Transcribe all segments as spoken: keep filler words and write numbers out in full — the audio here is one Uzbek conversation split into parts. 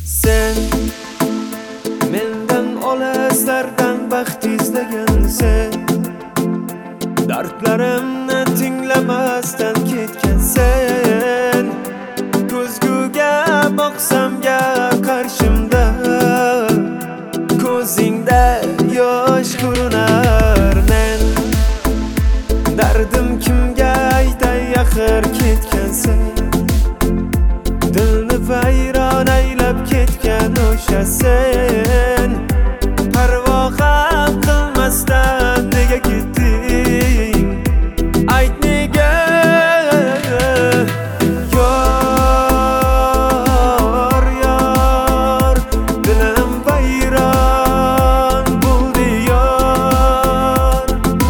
Sen mendan olaslardan baxt izlagan sen, dardlarimni tinglamasdan ketgan sen. Ko'zguga boqsam gar qarshimda, ko'zingda yosh ko'rinar. Men dardim kimga aytay, axir ketgan sen. Dilni vayron aylab ketgan o'sha sen. Parvo ham qilmasdan nega ketding? Ayt nega? Yor, yor, dilim vayron bo'ldi yor.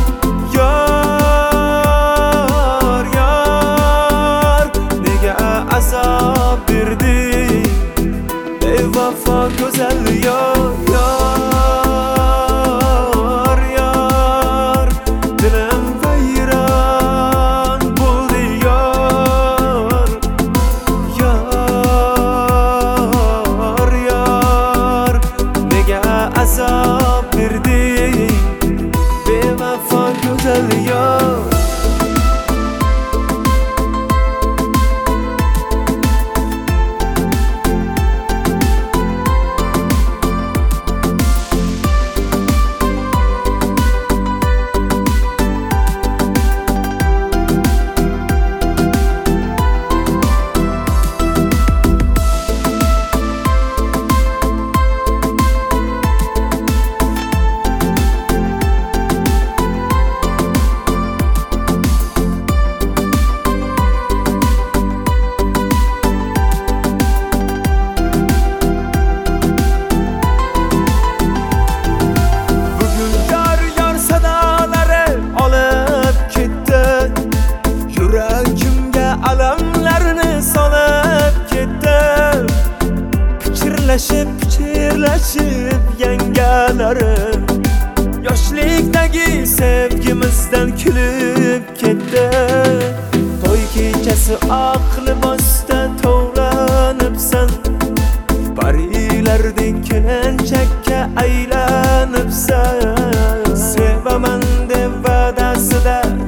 Yor, yor, nega azob berding? Bevafo go'zal yor, yor, yor, dilim vayron bo'ldi yor. Yor, yor, nega azob berding? Bevafo go'zal yor. Alamlarni solib ketdi, pichirlashib pichirlashib yangalari. Yoshlikdagi sevgimizdan kulib ketdi. To'y kechasi oq libosda tovlanibsan, parilardek kelinchakka aylanibsan. Sevaman deb va'dasida